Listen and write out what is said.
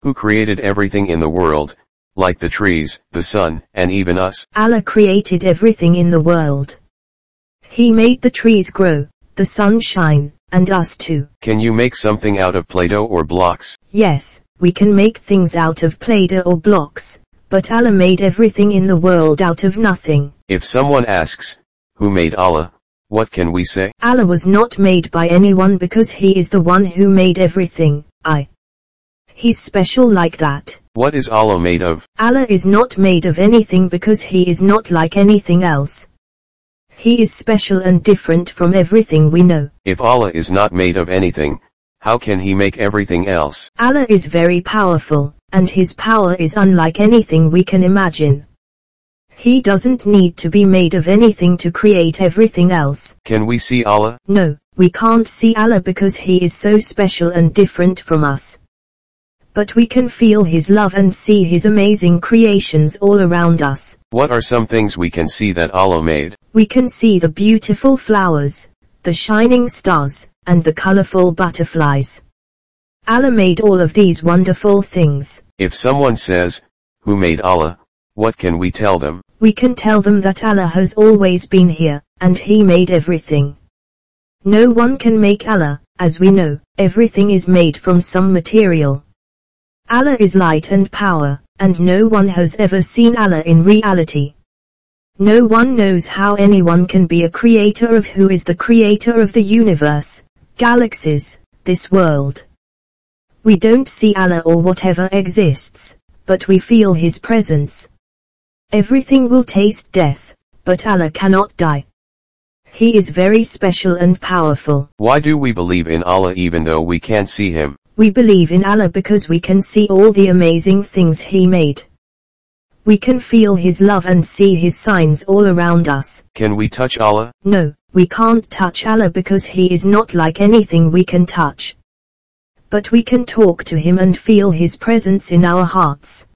Who created everything in the world, like the trees, the sun, and even us? Allah created everything in the world. He made the trees grow, the sun shine, and us too. Can you make something out of Play-Doh or blocks? Yes, we can make things out of Play-Doh or blocks, but Allah made everything in the world out of nothing. If someone asks, who made Allah, what can we say? Allah was not made by anyone because He is the one who made everything. He's special like that. What is Allah made of? Allah is not made of anything because He is not like anything else. He is special and different from everything we know. If Allah is not made of anything, how can He make everything else? Allah is very powerful, and His power is unlike anything we can imagine. He doesn't need to be made of anything to create everything else. Can we see Allah? No, we can't see Allah because He is so special and different from us. But we can feel His love and see His amazing creations all around us. What are some things we can see that Allah made? We can see the beautiful flowers, the shining stars, and the colorful butterflies. Allah made all of these wonderful things. If someone says, who made Allah, what can we tell them? We can tell them that Allah has always been here, and He made everything. No one can make Allah, as we know, everything is made from some material. Allah is light and power, and no one has ever seen Allah in reality. No one knows how anyone can be a creator of who is the creator of the universe, galaxies, this world. We don't see Allah or whatever exists, but we feel His presence. Everything will taste death, but Allah cannot die. He is very special and powerful. Why do we believe in Allah even though we can't see Him? We believe in Allah because we can see all the amazing things He made. We can feel His love and see His signs all around us. Can we touch Allah? No, we can't touch Allah because He is not like anything we can touch. But we can talk to Him and feel His presence in our hearts.